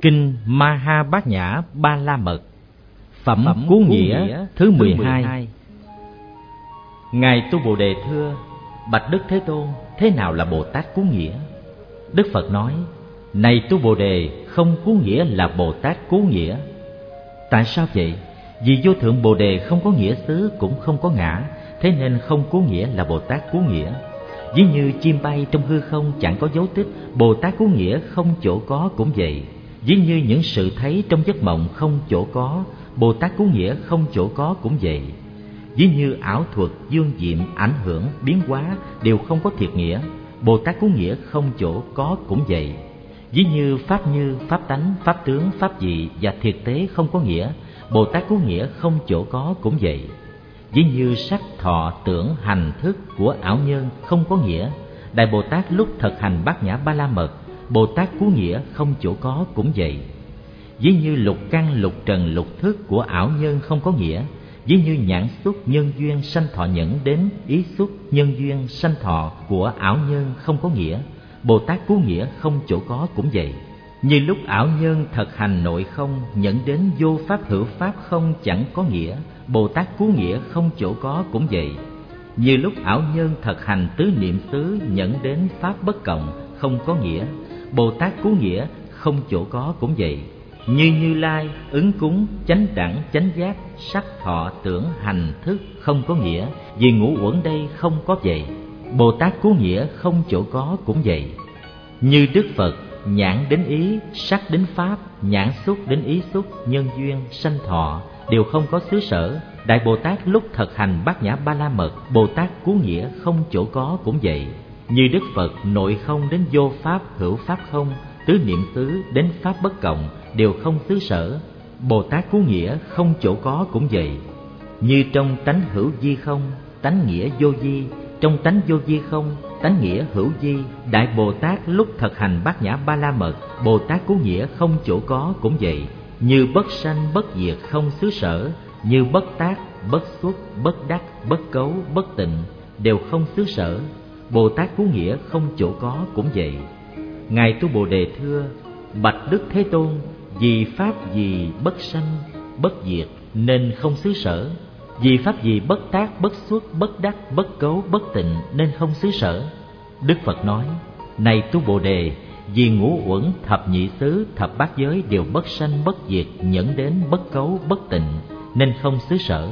Kinh Maha Bát Nhã Ba La Mật, phẩm Cú Nghĩa thứ 12. Ngài Tu Bồ Đề thưa: Bạch Đức Thế Tôn, thế nào là Bồ Tát Cú Nghĩa? Đức Phật nói: Này Tu Bồ Đề, không cú nghĩa là Bồ Tát Cú Nghĩa. Tại sao vậy? Vì vô thượng Bồ Đề không có nghĩa xứ cũng không có ngã, thế nên không cú nghĩa là Bồ Tát Cú Nghĩa. Ví như chim bay trong hư không chẳng có dấu tích, Bồ Tát Cú Nghĩa không chỗ có cũng vậy. Ví như những sự thấy trong giấc mộng không chỗ có, Bồ Tát Cú Nghĩa không chỗ có cũng vậy. Ví như ảo thuật, dương diệm, ảnh hưởng, biến hóa đều không có thiệt nghĩa, Bồ Tát Cú Nghĩa không chỗ có cũng vậy. Ví như pháp tánh, pháp tướng, pháp dị và thiệt tế không có nghĩa, Bồ Tát Cú Nghĩa không chỗ có cũng vậy. Ví như sắc, thọ, tưởng, hành, thức của ảo nhân không có nghĩa, Đại Bồ Tát lúc thực hành Bát Nhã Ba La Mật, Bồ Tát Cú Nghĩa không chỗ có cũng vậy. Ví như lục căn, lục trần, lục thức của ảo nhân không có nghĩa, ví như nhãn xúc, nhân duyên, sanh thọ nhẫn đến ý xúc, nhân duyên, sanh thọ của ảo nhân không có nghĩa, Bồ Tát Cú Nghĩa không chỗ có cũng vậy. Như lúc ảo nhân thực hành nội không, nhẫn đến vô pháp hữu pháp không chẳng có nghĩa, Bồ Tát Cú Nghĩa không chỗ có cũng vậy. Như lúc ảo nhân thực hành tứ niệm xứ, nhẫn đến pháp bất cộng không có nghĩa, Bồ Tát Cú Nghĩa không chỗ có cũng vậy. Như Như Lai ứng cúng, chánh đẳng, chánh giác, sắc, thọ, tưởng, hành, thức không có nghĩa, vì ngũ uẩn đây không có vậy, Bồ Tát Cú Nghĩa không chỗ có cũng vậy. Như Đức Phật nhãn đến ý, sắc đến pháp, nhãn xúc đến ý xúc, nhân duyên, sanh thọ đều không có xứ sở, Đại Bồ Tát lúc thực hành Bát Nhã Ba La Mật, Bồ Tát Cú Nghĩa không chỗ có cũng vậy. Như Đức Phật nội không đến vô pháp hữu pháp không, tứ niệm xứ đến pháp bất cộng đều không xứ sở, Bồ Tát Cú Nghĩa không chỗ có cũng vậy. Như trong tánh hữu di không, tánh nghĩa vô di, trong tánh vô di không, tánh nghĩa hữu di, Đại Bồ Tát lúc thực hành Bát Nhã Ba La Mật, Bồ Tát Cú Nghĩa không chỗ có cũng vậy. Như bất sanh bất diệt không xứ sở, như bất tác, bất xuất, bất đắc, bất cấu, bất tịnh đều không xứ sở, Bồ Tát Cú Nghĩa không chỗ có cũng vậy. Ngài Tu Bồ Đề thưa: Bạch Đức Thế Tôn, vì pháp gì bất sanh, bất diệt nên không xứ sở, vì pháp gì bất tác, bất xuất, bất đắc, bất cấu, bất tịnh nên không xứ sở. Đức Phật nói: Này Tu Bồ Đề, vì ngũ uẩn, thập nhị xứ, thập bát giới đều bất sanh bất diệt, nhẫn đến bất cấu, bất tịnh nên không xứ sở.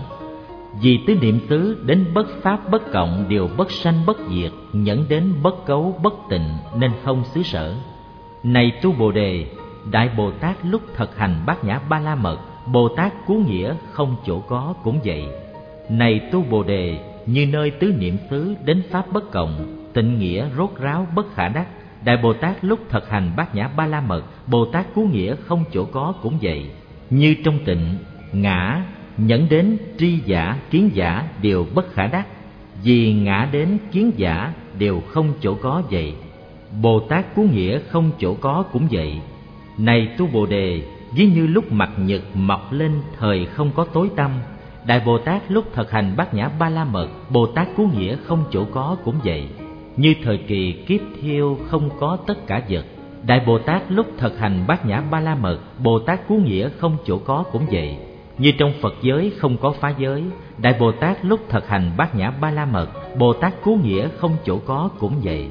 Vì tứ niệm xứ đến bất pháp bất cộng đều bất sanh bất diệt, nhẫn đến bất cấu, bất tịnh nên không xứ sở. Này Tu Bồ Đề, Đại Bồ Tát lúc thực hành Bát Nhã Ba La Mật, Bồ Tát Cú Nghĩa không chỗ có cũng vậy. Này Tu Bồ Đề, như nơi tứ niệm xứ đến pháp bất cộng, tịnh nghĩa rốt ráo bất khả đắc, Đại Bồ Tát lúc thực hành Bát Nhã Ba La Mật, Bồ Tát Cú Nghĩa không chỗ có cũng vậy. Như trong tịnh, ngã, nhẫn đến tri giả, kiến giả đều bất khả đắc, vì ngã đến kiến giả đều không chỗ có vậy, Bồ Tát Cú Nghĩa không chỗ có cũng vậy. Này Tu Bồ Đề, ví như lúc mặt nhật mọc lên thời không có tối tăm, Đại Bồ Tát lúc thực hành Bát Nhã Ba La Mật, Bồ Tát Cú Nghĩa không chỗ có cũng vậy. Như thời kỳ kiếp thiêu không có tất cả vật, Đại Bồ Tát lúc thực hành Bát Nhã Ba La Mật, Bồ Tát Cú Nghĩa không chỗ có cũng vậy. Như trong Phật giới không có phá giới, Đại Bồ Tát lúc thực hành Bát Nhã Ba La Mật, Bồ Tát Cú Nghĩa không chỗ có cũng vậy.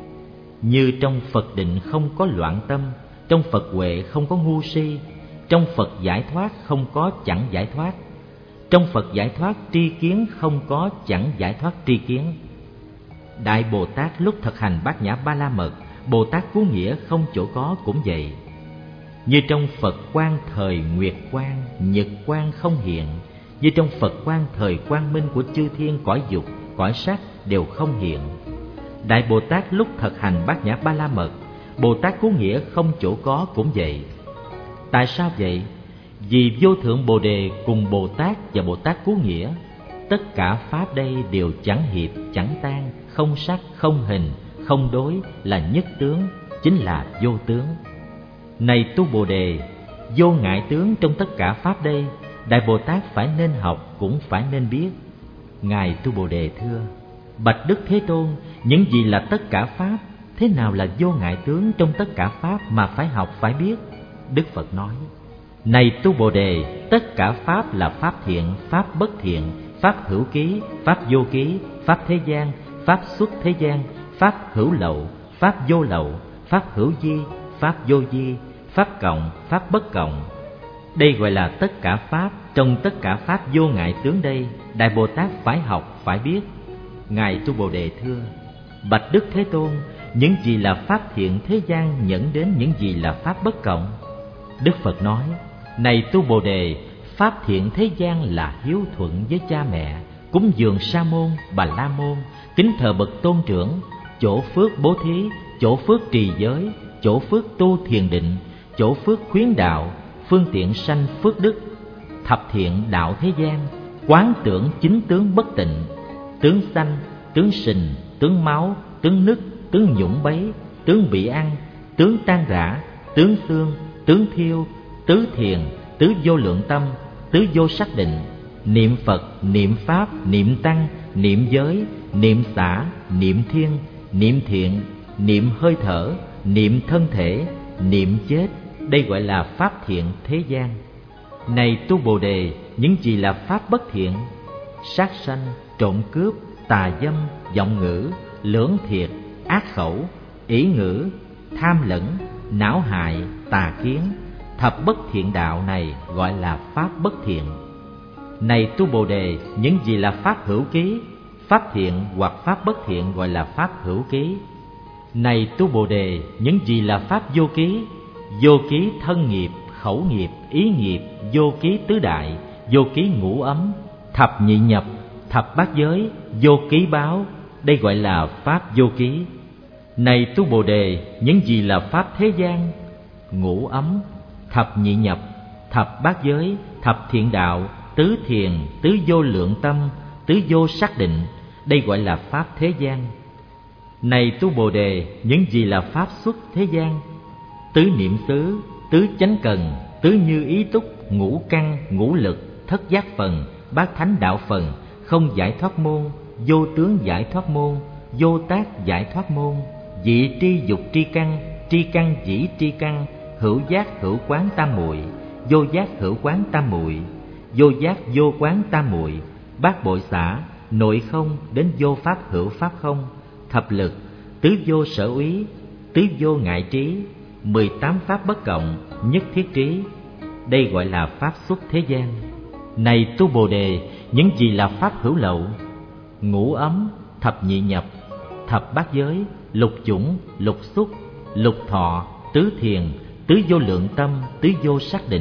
Như trong Phật định không có loạn tâm, trong Phật huệ không có ngu si, trong Phật giải thoát không có chẳng giải thoát, trong Phật giải thoát tri kiến không có chẳng giải thoát tri kiến. Đại Bồ Tát lúc thực hành Bát Nhã Ba La Mật, Bồ Tát Cú Nghĩa không chỗ có cũng vậy. Như trong Phật quang thời nguyệt quang, nhật quang không hiện, như trong Phật quang thời quang minh của chư thiên cõi dục, cõi sắc đều không hiện. Đại Bồ Tát lúc thực hành Bát Nhã Ba La Mật, Bồ Tát Cú Nghĩa không chỗ có cũng vậy. Tại sao vậy? Vì vô thượng Bồ Đề cùng Bồ Tát và Bồ Tát Cú Nghĩa, tất cả pháp đây đều chẳng hiệp, chẳng tan, không sắc, không hình, không đối, là nhất tướng, chính là vô tướng. Này Tu Bồ Đề, vô ngại tướng trong tất cả pháp đây, Đại Bồ Tát phải nên học cũng phải nên biết. Ngài Tu Bồ Đề thưa: Bạch Đức Thế Tôn, những gì là tất cả pháp, thế nào là vô ngại tướng trong tất cả pháp mà phải học phải biết? Đức Phật nói: Này tu Bồ Đề, tất cả pháp là pháp thiện, pháp bất thiện, pháp hữu ký, pháp vô ký, pháp thế gian, pháp xuất thế gian, pháp hữu lậu, pháp vô lậu, pháp hữu di, pháp vô di, pháp cộng, pháp bất cộng. Đây gọi là tất cả pháp. Trong tất cả pháp vô ngại tướng đây, Đại Bồ Tát phải học, phải biết. Ngài tu Bồ Đề thưa: Bạch Đức Thế Tôn, những gì là pháp thiện thế gian dẫn đến những gì là pháp bất cộng? Đức Phật nói: Này tu Bồ Đề, pháp thiện thế gian là hiếu thuận với cha mẹ, cúng dường Sa môn, Bà La môn, kính thờ bậc tôn trưởng, chỗ phước bố thí, chỗ phước trì giới, chỗ phước tu thiền định, chỗ phước khuyến đạo, phương tiện sanh phước đức, thập thiện đạo thế gian, quán tưởng chính tướng bất tịnh, tướng sanh, tướng sình, tướng máu, tướng nứt, tướng nhũng bấy, tướng bị ăn, tướng tan rã, tướng xương, tướng thiêu, tứ thiền, tứ vô lượng tâm, tứ vô sắc định, niệm Phật, niệm Pháp, niệm Tăng, niệm giới, niệm xả, niệm thiên, niệm thiện, niệm hơi thở, niệm thân thể, niệm chết. Đây gọi là pháp thiện thế gian. Này tu Bồ Đề, những gì là pháp bất thiện? Sát sanh, trộm cướp, tà dâm, vọng ngữ, lưỡng thiệt, ác khẩu, ỷ ngữ, tham lẫn, não hại, tà kiến, thập bất thiện đạo này gọi là pháp bất thiện. Này tu Bồ Đề, những gì là pháp hữu ký? Pháp thiện hoặc pháp bất thiện gọi là pháp hữu ký. Này tu Bồ Đề, những gì là pháp vô ký? Vô ký thân nghiệp, khẩu nghiệp, ý nghiệp, vô ký tứ đại, vô ký ngũ ấm, thập nhị nhập, thập bát giới, vô ký báo. Đây gọi là pháp vô ký. Này tu Bồ Đề, những gì là pháp thế gian? Ngũ ấm, thập nhị nhập, thập bát giới, thập thiện đạo, tứ thiền, tứ vô lượng tâm, tứ vô sắc định. Đây gọi là pháp thế gian. Này tu Bồ Đề, những gì là pháp xuất thế gian? Tứ niệm xứ, tứ chánh cần, tứ như ý túc, ngũ căn, ngũ lực, thất giác phần, bát thánh đạo phần, không giải thoát môn, vô tướng giải thoát môn, vô tác giải thoát môn, dị tri dục tri căn dĩ tri căn, hữu giác hữu quán tam muội, vô giác hữu quán tam muội, vô giác vô quán tam muội, bát bội xả, nội không đến vô pháp hữu pháp không, thập lực, tứ vô sở úy, tứ vô ngại trí, 18 pháp bất cộng, nhất thiết trí. Đây gọi là pháp xuất thế gian. Này tu Bồ Đề, những gì là pháp hữu lậu? Ngũ ấm, thập nhị nhập, thập bát giới, lục chủng, lục xúc, lục thọ, tứ thiền, tứ vô lượng tâm, tứ vô sắc định.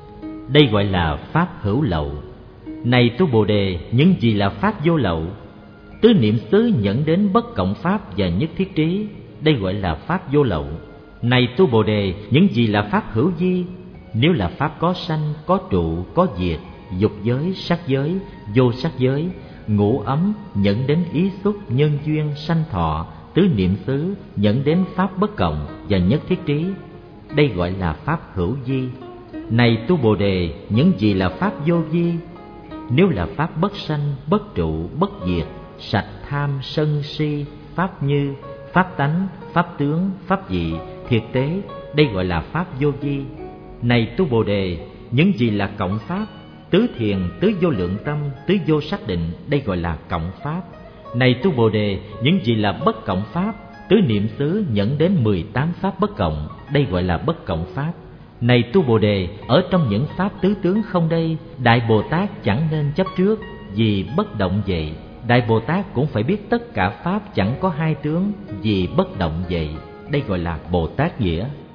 Đây gọi là pháp hữu lậu. Này tu Bồ Đề, những gì là pháp vô lậu? Tứ niệm xứ dẫn đến bất cộng pháp và nhất thiết trí. Đây gọi là pháp vô lậu. Này tu Bồ Đề, những gì là pháp hữu vi? Nếu là pháp có sanh, có trụ, có diệt, dục giới, sắc giới, vô sắc giới, ngũ ấm dẫn đến ý xúc, nhân duyên, sanh thọ, tứ niệm xứ dẫn đến pháp bất cộng và nhất thiết trí. Đây gọi là pháp hữu vi. Này tu Bồ Đề, những gì là pháp vô vi? Nếu là pháp bất sanh, bất trụ, bất diệt, sạch tham, sân si, pháp như, pháp tánh, pháp tướng, pháp dị, thiệt tế, đây gọi là pháp vô vi. Này tu Bồ Đề, những gì là cộng pháp? Tứ thiền, tứ vô lượng tâm, tứ vô sắc định, đây gọi là cộng pháp. Này tu Bồ Đề, những gì là bất cộng pháp? Tứ niệm xứ dẫn đến 18 pháp bất cộng, đây gọi là bất cộng pháp. Này tu Bồ Đề, ở trong những pháp tứ tướng không đây, Đại Bồ Tát chẳng nên chấp trước, vì bất động vậy. Đại Bồ Tát cũng phải biết tất cả pháp chẳng có hai tướng, vì bất động vậy. Đây gọi là Bồ Tát nghĩa.